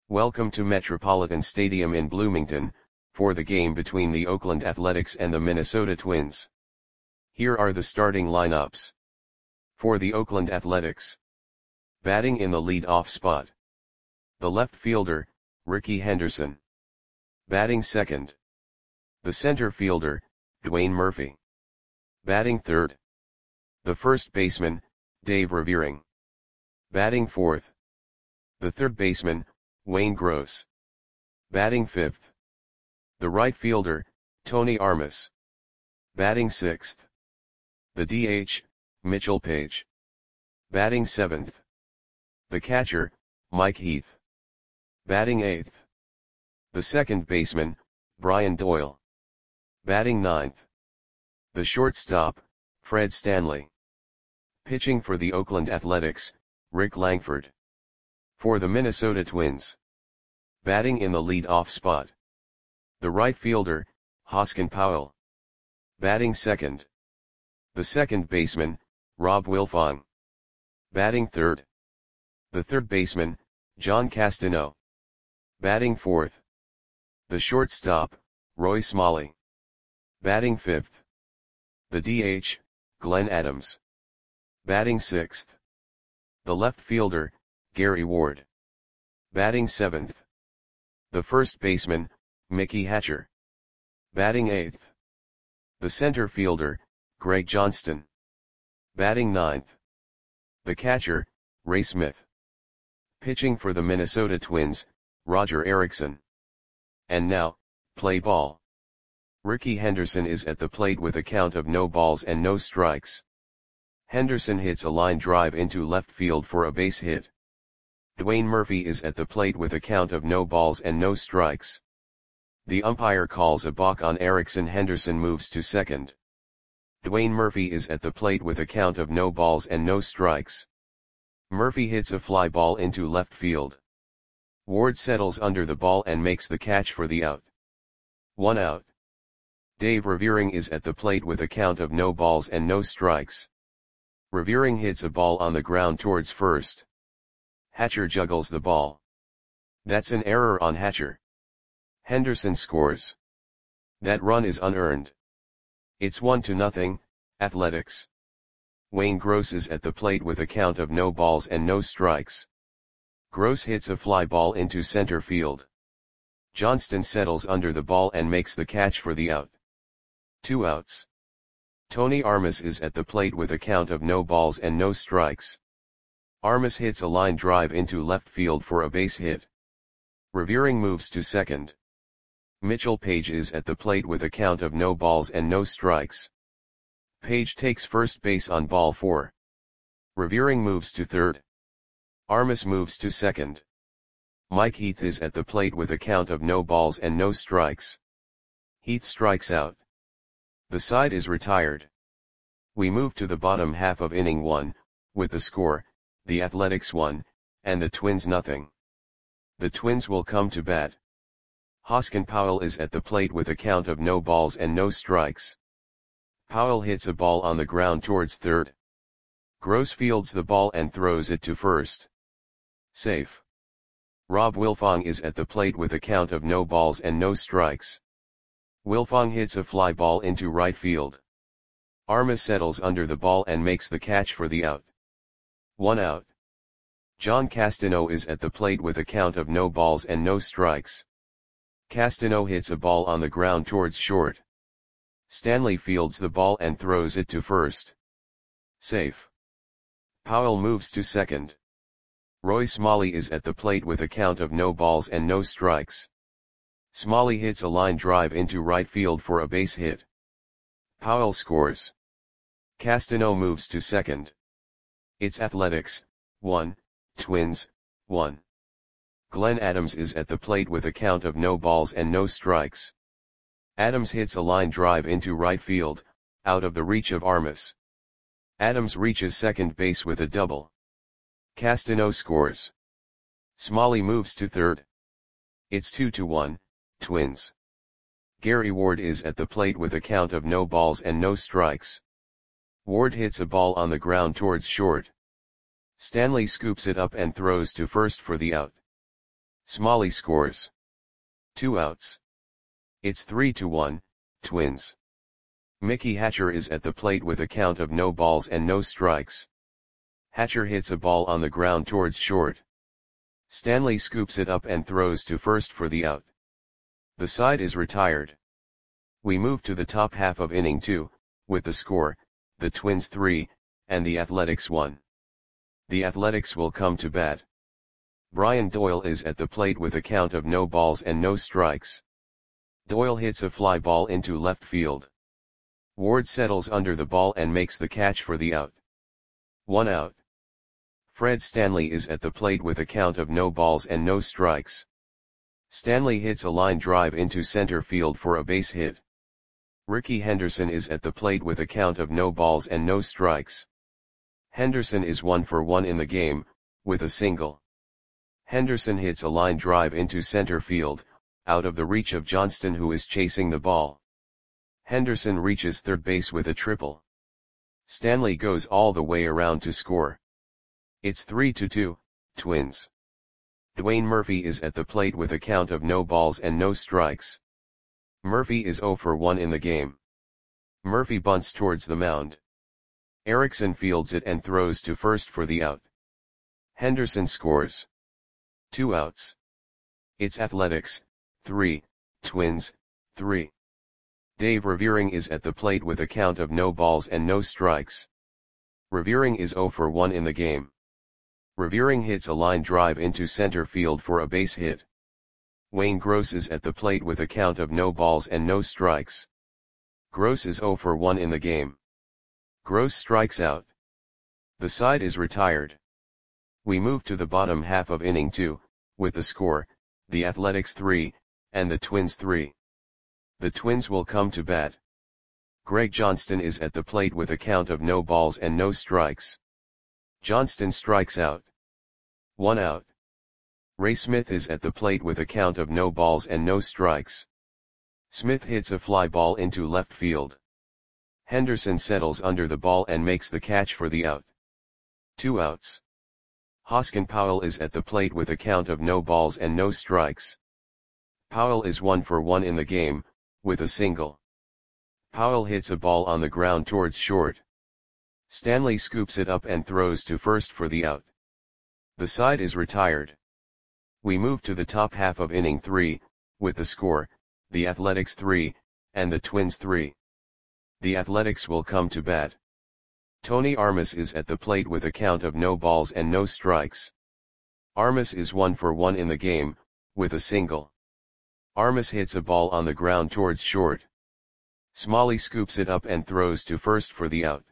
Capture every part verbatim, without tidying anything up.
Welcome to Metropolitan Stadium in Bloomington, for the game between the Oakland Athletics and the Minnesota Twins. Here are the starting lineups. For the Oakland Athletics. Batting in the lead-off spot. The left fielder, Rickey Henderson. Batting second. The center fielder, Dwayne Murphy. Batting third. The first baseman, Dave Revering. Batting fourth. The third baseman, Wayne Gross. Batting fifth. The right fielder, Tony Armas. Batting sixth. The D H, Mitchell Page. Batting seventh. The catcher, Mike Heath. Batting eighth. The second baseman, Brian Doyle. Batting ninth. The shortstop, Fred Stanley. Pitching for the Oakland Athletics, Rick Langford. For the Minnesota Twins. Batting in the lead-off spot. The right fielder, Hoskin Powell. Batting second. The second baseman, Rob Wilfong. Batting third. The third baseman, John Castano. Batting fourth. The shortstop, Roy Smalley. Batting fifth. The D H, Glenn Adams. Batting sixth. The left fielder, Gary Ward. Batting seventh. The first baseman, Mickey Hatcher. Batting eighth. The center fielder, Greg Johnston. Batting ninth. The catcher, Ray Smith. Pitching for the Minnesota Twins, Roger Erickson. And now, play ball. Rickey Henderson is at the plate with a count of no balls and no strikes. Henderson hits a line drive into left field for a base hit. Dwayne Murphy is at the plate with a count of no balls and no strikes. The umpire calls a balk on Erickson. Henderson moves to second. Dwayne Murphy is at the plate with a count of no balls and no strikes. Murphy hits a fly ball into left field. Ward settles under the ball and makes the catch for the out. One out. Dave Revering is at the plate with a count of no balls and no strikes. Revering hits a ball on the ground towards first. Hatcher juggles the ball. That's an error on Hatcher. Henderson scores. That run is unearned. It's one to nothing, Athletics. Wayne Gross is at the plate with a count of no balls and no strikes. Gross hits a fly ball into center field. Johnston settles under the ball and makes the catch for the out. Two outs. Tony Armas is at the plate with a count of no balls and no strikes. Armas hits a line drive into left field for a base hit. Revering moves to second. Mitchell Page is at the plate with a count of no balls and no strikes. Page takes first base on ball four. Revering moves to third. Armas moves to second. Mike Heath is at the plate with a count of no balls and no strikes. Heath strikes out. The side is retired. We move to the bottom half of inning one, with the score, the Athletics one, and the Twins nothing. The Twins will come to bat. Hoskin Powell is at the plate with a count of no balls and no strikes. Powell hits a ball on the ground towards third. Gross fields the ball and throws it to first. Safe. Rob Wilfong is at the plate with a count of no balls and no strikes. Wilfong hits a fly ball into right field. Armas settles under the ball and makes the catch for the out. One out. John Castano is at the plate with a count of no balls and no strikes. Castano hits a ball on the ground towards short. Stanley fields the ball and throws it to first. Safe. Powell moves to second. Roy Smalley is at the plate with a count of no balls and no strikes. Smalley hits a line drive into right field for a base hit. Powell scores. Castano moves to second. It's Athletics, one, Twins, one. Glenn Adams is at the plate with a count of no balls and no strikes. Adams hits a line drive into right field, out of the reach of Armas. Adams reaches second base with a double. Castano scores. Smalley moves to third. It's two to one, Twins. Gary Ward is at the plate with a count of no balls and no strikes. Ward hits a ball on the ground towards short. Stanley scoops it up and throws to first for the out. Smalley scores. Two outs. It's three to one, Twins. Mickey Hatcher is at the plate with a count of no balls and no strikes. Hatcher hits a ball on the ground towards short. Stanley scoops it up and throws to first for the out. The side is retired. We move to the top half of inning two, with the score, the Twins three, and the Athletics one. The Athletics will come to bat. Brian Doyle is at the plate with a count of no balls and no strikes. Doyle hits a fly ball into left field. Ward settles under the ball and makes the catch for the out. One out. Fred Stanley is at the plate with a count of no balls and no strikes. Stanley hits a line drive into center field for a base hit. Ricky Henderson is at the plate with a count of no balls and no strikes. Henderson is one for one in the game, with a single. Henderson hits a line drive into center field, out of the reach of Johnston, who is chasing the ball. Henderson reaches third base with a triple. Stanley goes all the way around to score. It's three to two, Twins. Dwayne Murphy is at the plate with a count of no balls and no strikes. Murphy is zero for one in the game. Murphy bunts towards the mound. Erickson fields it and throws to first for the out. Henderson scores. Two outs. It's Athletics, three, Twins, three. Dave Revering is at the plate with a count of no balls and no strikes. Revering is zero for one in the game. Revering hits a line drive into center field for a base hit. Wayne Gross is at the plate with a count of no balls and no strikes. Gross is zero for one in the game. Gross strikes out. The side is retired. We move to the bottom half of inning two, with the score, the Athletics three, and the Twins three. The Twins will come to bat. Greg Johnston is at the plate with a count of no balls and no strikes. Johnston strikes out. One out. Ray Smith is at the plate with a count of no balls and no strikes. Smith hits a fly ball into left field. Henderson settles under the ball and makes the catch for the out. Two outs. Hoskin Powell is at the plate with a count of no balls and no strikes. Powell is one for one in the game, with a single. Powell hits a ball on the ground towards short. Stanley scoops it up and throws to first for the out. The side is retired. We move to the top half of inning three, with the score, the Athletics three, and the Twins three. The Athletics will come to bat. Tony Armas is at the plate with a count of no balls and no strikes. Armas is one for one in the game, with a single. Armas hits a ball on the ground towards short. Smalley scoops it up and throws to first for the out.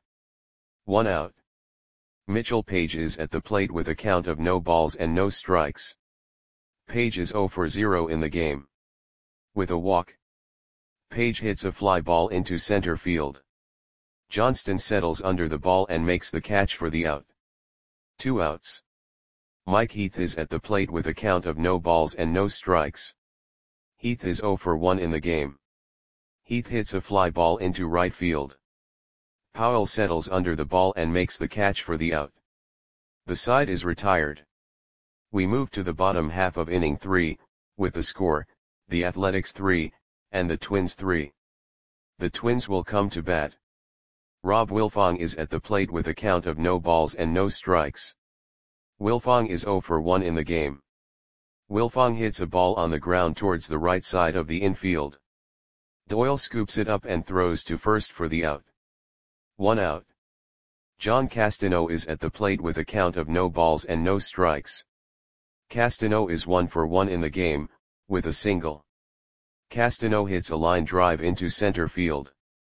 One out. Mitchell Page is at the plate with a count of no balls and no strikes. Page is zero for zero in the game. With a walk. Page hits a fly ball into center field. Johnston settles under the ball and makes the catch for the out. Two outs. Mike Heath is at the plate with a count of no balls and no strikes. Heath is zero for one in the game. Heath hits a fly ball into right field. Powell settles under the ball and makes the catch for the out. The side is retired. We move to the bottom half of inning three, with the score, the Athletics three, and the Twins three. The Twins will come to bat. Rob Wilfong is at the plate with a count of no balls and no strikes. Wilfong is zero for one in the game. Wilfong hits a ball on the ground towards the right side of the infield. Doyle scoops it up and throws to first for the out. One out. John Castano is at the plate with a count of no balls and no strikes. Castano is one for one in the game, with a single. Castano hits a line drive into center field.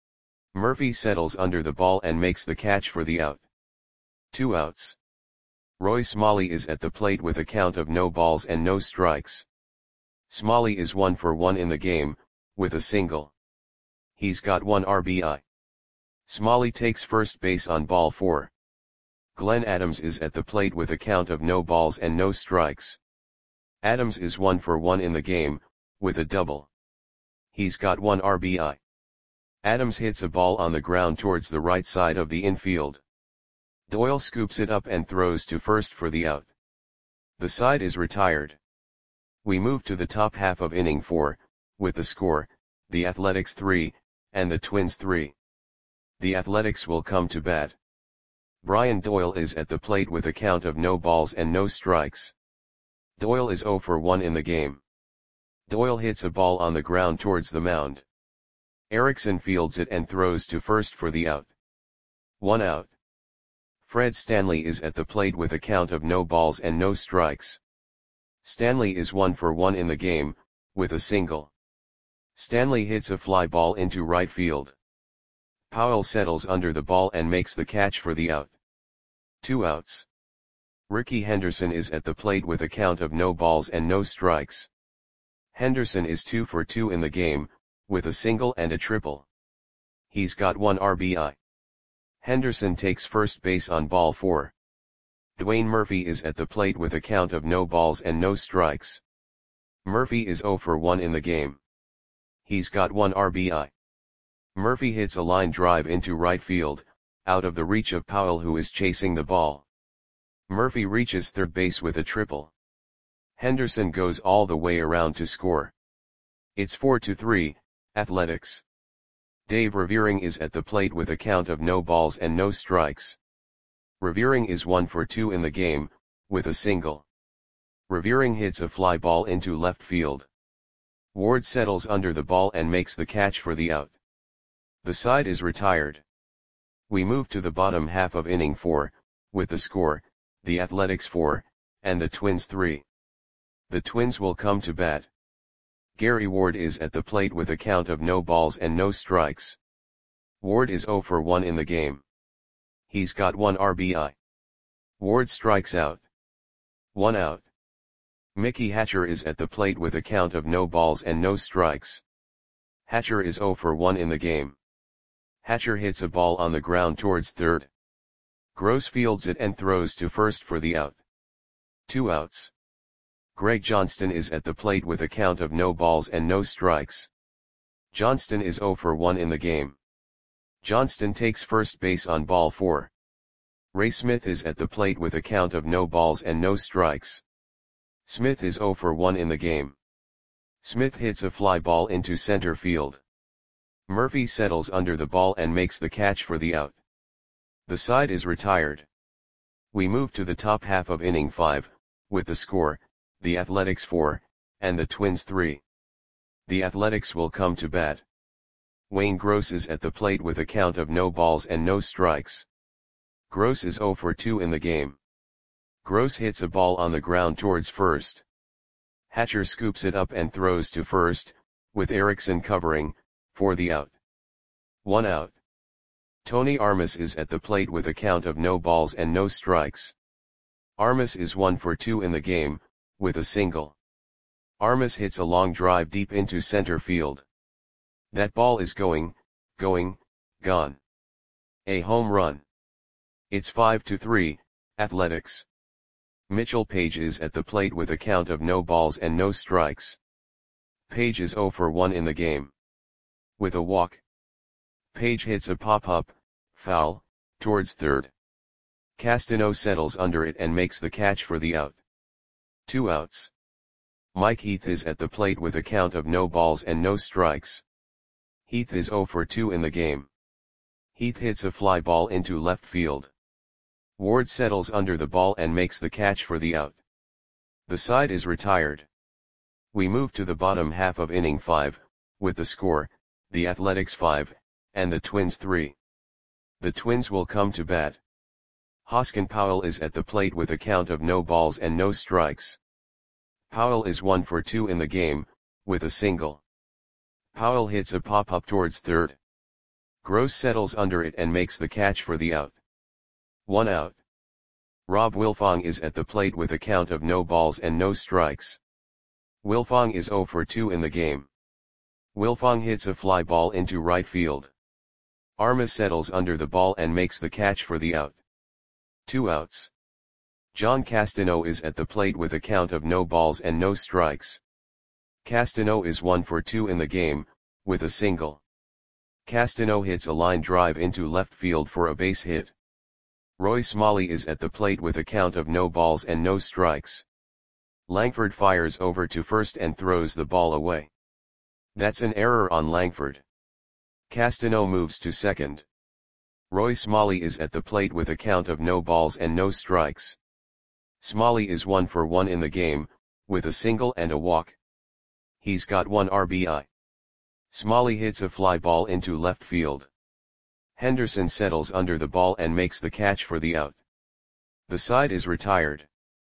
Murphy settles under the ball and makes the catch for the out. Two outs. Roy Smalley is at the plate with a count of no balls and no strikes. Smalley is one for one in the game, with a single. He's got one R B I. Smalley takes first base on ball four. Glenn Adams is at the plate with a count of no balls and no strikes. Adams is one for one in the game, with a double. He's got one R B I. Adams hits a ball on the ground towards the right side of the infield. Doyle scoops it up and throws to first for the out. The side is retired. We move to the top half of inning four, with the score, the Athletics three, and the Twins three. The Athletics will come to bat. Brian Doyle is at the plate with a count of no balls and no strikes. Doyle is oh for one in the game. Doyle hits a ball on the ground towards the mound. Erickson fields it and throws to first for the out. One out. Fred Stanley is at the plate with a count of no balls and no strikes. Stanley is one for one in the game, with a single. Stanley hits a fly ball into right field. Powell settles under the ball and makes the catch for the out. Two outs. Rickey Henderson is at the plate with a count of no balls and no strikes. Henderson is two for two in the game, with a single and a triple. He's got one R B I. Henderson takes first base on ball four. Dwayne Murphy is at the plate with a count of no balls and no strikes. Murphy is oh for one in the game. He's got one R B I. Murphy hits a line drive into right field, out of the reach of Powell, who is chasing the ball. Murphy reaches third base with a triple. Henderson goes all the way around to score. It's four to three, Athletics. Dave Revering is at the plate with a count of no balls and no strikes. Revering is one for two in the game, with a single. Revering hits a fly ball into left field. Ward settles under the ball and makes the catch for the out. The side is retired. We move to the bottom half of inning four, with the score, the Athletics four, and the Twins three. The Twins will come to bat. Gary Ward is at the plate with a count of no balls and no strikes. Ward is oh for one in the game. He's got one R B I. Ward strikes out. One out. Mickey Hatcher is at the plate with a count of no balls and no strikes. Hatcher is oh for one in the game. Hatcher hits a ball on the ground towards third. Gross fields it and throws to first for the out. Two outs. Greg Johnston is at the plate with a count of no balls and no strikes. Johnston is oh for one in the game. Johnston takes first base on ball four. Ray Smith is at the plate with a count of no balls and no strikes. Smith is oh for one in the game. Smith hits a fly ball into center field. Murphy settles under the ball and makes the catch for the out. The side is retired. We move to the top half of inning five, with the score, the Athletics four, and the Twins three. The Athletics will come to bat. Wayne Gross is at the plate with a count of no balls and no strikes. Gross is oh for two in the game. Gross hits a ball on the ground towards first. Hatcher scoops it up and throws to first, with Erickson covering, for the out. One out. Tony Armas is at the plate with a count of no balls and no strikes. Armas is one for two in the game, with a single. Armas hits a long drive deep into center field. That ball is going, going, gone. A home run. It's five to three, Athletics. Mitchell Page is at the plate with a count of no balls and no strikes. Page is oh for one in the game. With a walk. Page hits a pop-up, foul, towards third. Castano settles under it and makes the catch for the out. Two outs. Mike Heath is at the plate with a count of no balls and no strikes. Heath is oh for two in the game. Heath hits a fly ball into left field. Ward settles under the ball and makes the catch for the out. The side is retired. We move to the bottom half of inning five, with the score, the Athletics five, and the Twins three. The Twins will come to bat. Hoskin Powell is at the plate with a count of no balls and no strikes. Powell is one for two in the game, with a single. Powell hits a pop-up towards third. Gross settles under it and makes the catch for the out. One out. Rob Wilfong is at the plate with a count of no balls and no strikes. Wilfong is oh for two in the game. Wilfong hits a fly ball into right field. Armas settles under the ball and makes the catch for the out. Two outs. John Castano is at the plate with a count of no balls and no strikes. Castano is one for two in the game, with a single. Castano hits a line drive into left field for a base hit. Roy Smalley is at the plate with a count of no balls and no strikes. Langford fires over to first and throws the ball away. That's an error on Langford. Castano moves to second. Roy Smalley is at the plate with a count of no balls and no strikes. Smalley is one for one in the game, with a single and a walk. He's got one R B I. Smalley hits a fly ball into left field. Henderson settles under the ball and makes the catch for the out. The side is retired.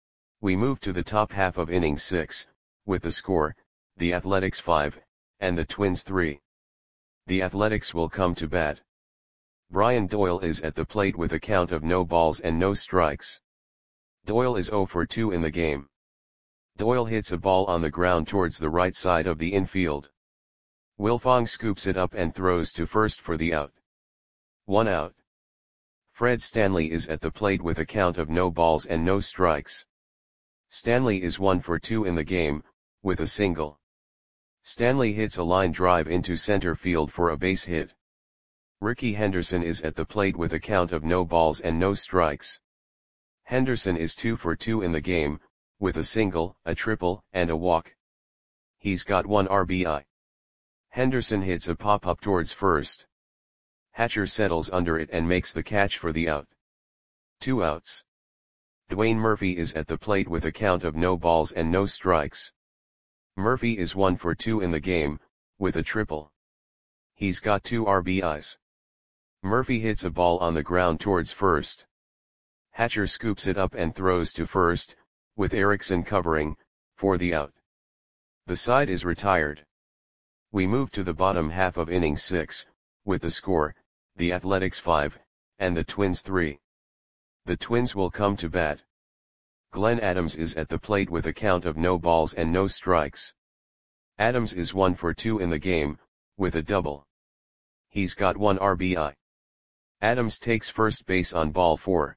We move to the top half of inning six, with the score, the Athletics five, and the Twins three. The Athletics will come to bat. Brian Doyle is at the plate with a count of no balls and no strikes. Doyle is zero for two in the game. Doyle hits a ball on the ground towards the right side of the infield. Wilfong scoops it up and throws to first for the out. One out. Fred Stanley is at the plate with a count of no balls and no strikes. Stanley is one for two in the game, with a single. Stanley hits a line drive into center field for a base hit. Ricky Henderson is at the plate with a count of no balls and no strikes. Henderson is two for two in the game, with a single, a triple, and a walk. He's got one R B I. Henderson hits a pop-up towards first. Hatcher settles under it and makes the catch for the out. Two outs. Dwayne Murphy is at the plate with a count of no balls and no strikes. Murphy is one for two in the game, with a triple. He's got two R B Is. Murphy hits a ball on the ground towards first. Hatcher scoops it up and throws to first, with Erickson covering, for the out. The side is retired. We move to the bottom half of inning six, with the score, the Athletics five, and the Twins three. The Twins will come to bat. Glenn Adams is at the plate with a count of no balls and no strikes. Adams is one for two in the game, with a double. He's got one R B I. Adams takes first base on ball four.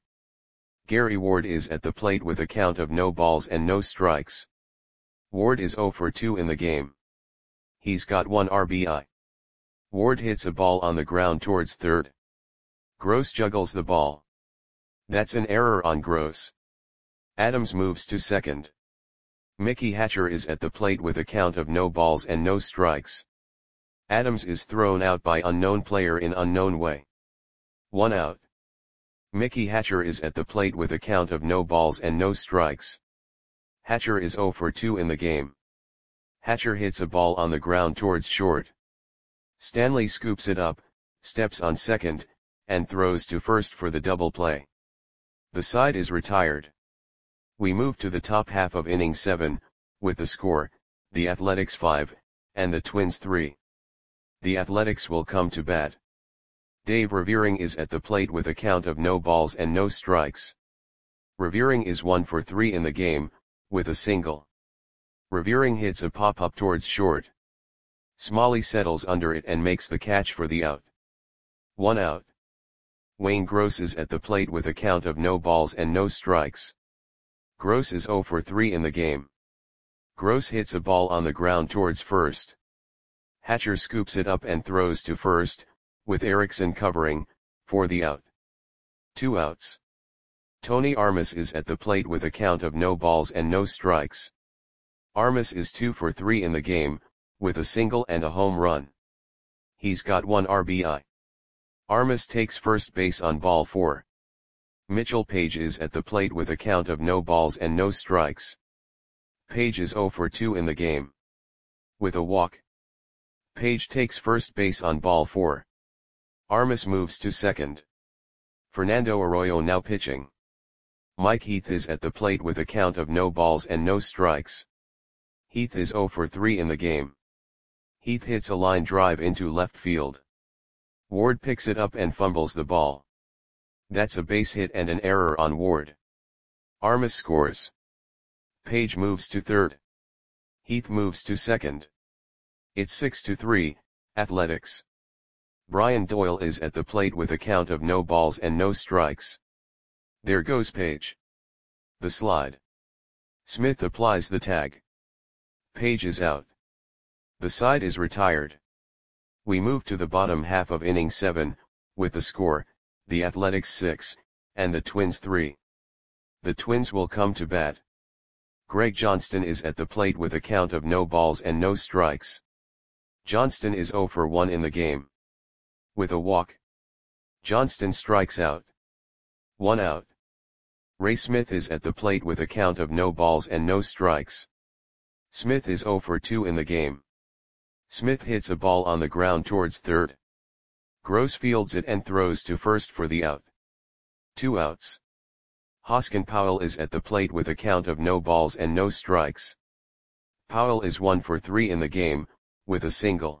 Gary Ward is at the plate with a count of no balls and no strikes. Ward is zero for two in the game. He's got one R B I. Ward hits a ball on the ground towards third. Gross juggles the ball. That's an error on Gross. Adams moves to second. Mickey Hatcher is at the plate with a count of no balls and no strikes. Adams is thrown out by unknown player in unknown way. One out. Mickey Hatcher is at the plate with a count of no balls and no strikes. Hatcher is zero for two in the game. Hatcher hits a ball on the ground towards short. Stanley scoops it up, steps on second, and throws to first for the double play. The side is retired. We move to the top half of inning seven, with the score, the Athletics five, and the Twins three. The Athletics will come to bat. Dave Revering is at the plate with a count of no balls and no strikes. Revering is one for three in the game, with a single. Revering hits a pop-up towards short. Smalley settles under it and makes the catch for the out. One out. Wayne Gross is at the plate with a count of no balls and no strikes. Gross is zero for three in the game. Gross hits a ball on the ground towards first. Hatcher scoops it up and throws to first, with Erickson covering, for the out. Two outs. Tony Armas is at the plate with a count of no balls and no strikes. Armas is two for three in the game, with a single and a home run. He's got one R B I. Armas takes first base on ball four. Mitchell Page is at the plate with a count of no balls and no strikes. Page is zero for two in the game. With a walk. Page takes first base on ball four. Armas moves to second. Fernando Arroyo now pitching. Mike Heath is at the plate with a count of no balls and no strikes. Heath is zero for three in the game. Heath hits a line drive into left field. Ward picks it up and fumbles the ball. That's a base hit and an error on Ward. Armas scores. Page moves to third. Heath moves to second. It's six to three, Athletics. Brian Doyle is at the plate with a count of no balls and no strikes. There goes Page. The slide. Smith applies the tag. Page is out. The side is retired. We move to the bottom half of inning seven, with the score, the Athletics six, and the Twins three. The Twins will come to bat. Greg Johnston is at the plate with a count of no balls and no strikes. Johnston is zero for one in the game. With a walk, Johnston strikes out. One out. Ray Smith is at the plate with a count of no balls and no strikes. Smith is zero for two in the game. Smith hits a ball on the ground towards third. Gross fields it and throws to first for the out. Two outs. Hoskin Powell is at the plate with a count of no balls and no strikes. Powell is one for three in the game, with a single.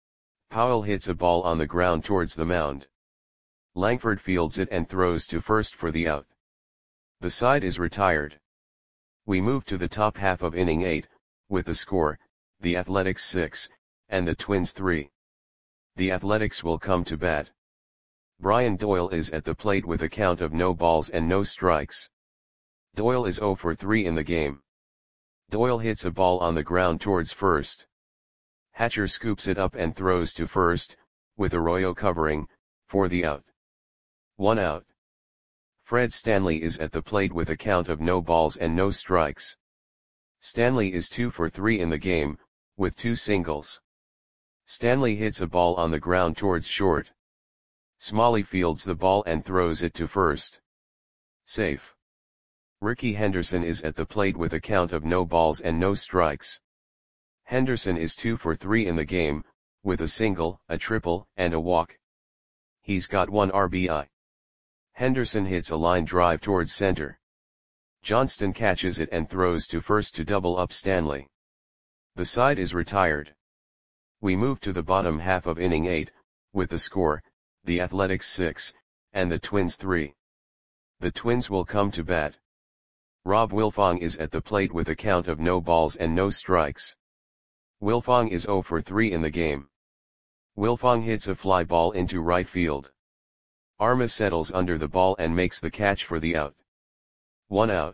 Powell hits a ball on the ground towards the mound. Langford fields it and throws to first for the out. The side is retired. We move to the top half of inning eight, with the score, the Athletics six, and the Twins three. The Athletics will come to bat. Brian Doyle is at the plate with a count of no balls and no strikes. Doyle is zero for three in the game. Doyle hits a ball on the ground towards first. Hatcher scoops it up and throws to first, with Arroyo covering, for the out. One out. Fred Stanley is at the plate with a count of no balls and no strikes. Stanley is two for three in the game, with two singles. Stanley hits a ball on the ground towards short. Smalley fields the ball and throws it to first. Safe. Ricky Henderson is at the plate with a count of no balls and no strikes. Henderson is two for three in the game, with a single, a triple, and a walk. He's got one R B I. Henderson hits a line drive towards center. Johnston catches it and throws to first to double up Stanley. The side is retired. We move to the bottom half of inning eight, with the score, the Athletics six, and the Twins three. The Twins will come to bat. Rob Wilfong is at the plate with a count of no balls and no strikes. Wilfong is zero for three in the game. Wilfong hits a fly ball into right field. Armas settles under the ball and makes the catch for the out. One out.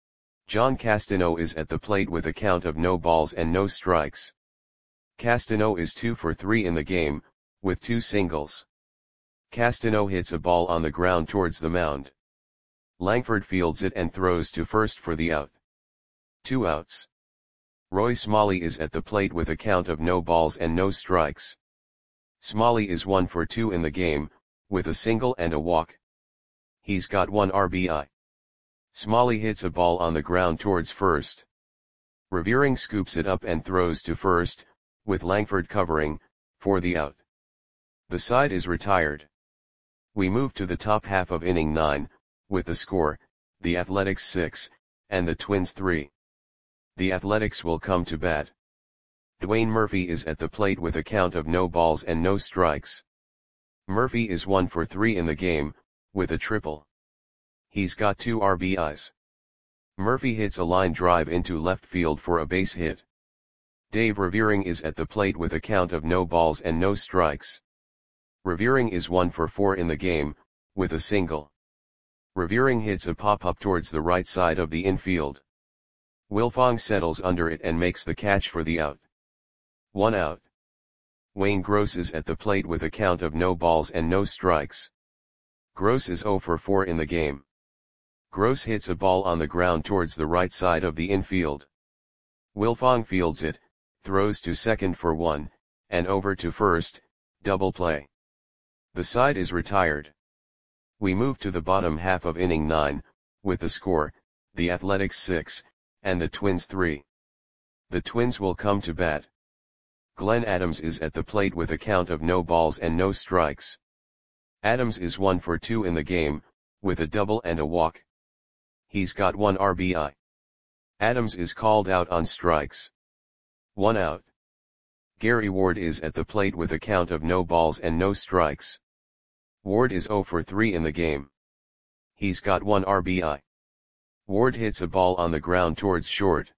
John Castano is at the plate with a count of no balls and no strikes. Castano is two for three in the game, with two singles. Castano hits a ball on the ground towards the mound. Langford fields it and throws to first for the out. Two outs. Roy Smalley is at the plate with a count of no balls and no strikes. Smalley is one for two in the game, with a single and a walk. He's got one R B I. Smalley hits a ball on the ground towards first. Revering scoops it up and throws to first, with Langford covering, for the out. The side is retired. We move to the top half of inning nine, with the score, the Athletics six, and the Twins three. The Athletics will come to bat. Dwayne Murphy is at the plate with a count of no balls and no strikes. Murphy is one for three in the game, with a triple. He's got two R B Is. Murphy hits a line drive into left field for a base hit. Dave Revering is at the plate with a count of no balls and no strikes. Revering is one for four in the game, with a single. Revering hits a pop-up towards the right side of the infield. Wilfong settles under it and makes the catch for the out. One out. Wayne Gross is at the plate with a count of no balls and no strikes. Gross is zero for four in the game. Gross hits a ball on the ground towards the right side of the infield. Wilfong fields it, throws to second for one, and over to first, double play. The side is retired. We move to the bottom half of inning nine, with the score, the Athletics six, and the Twins three. The Twins will come to bat. Glenn Adams is at the plate with a count of no balls and no strikes. Adams is one for two in the game, with a double and a walk. He's got one R B I. Adams is called out on strikes. One out. Gary Ward is at the plate with a count of no balls and no strikes. Ward is zero for three in the game. He's got one R B I. Ward hits a ball on the ground towards short.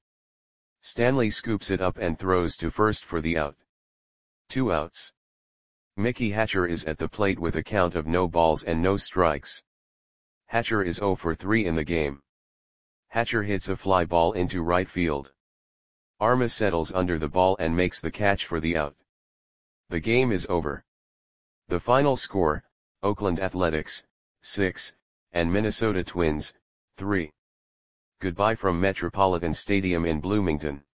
Stanley scoops it up and throws to first for the out. Two outs. Mickey Hatcher is at the plate with a count of no balls and no strikes. Hatcher is zero for three in the game. Hatcher hits a fly ball into right field. Armas settles under the ball and makes the catch for the out. The game is over. The final score, Oakland Athletics, six, and Minnesota Twins, three. Goodbye from Metropolitan Stadium in Bloomington.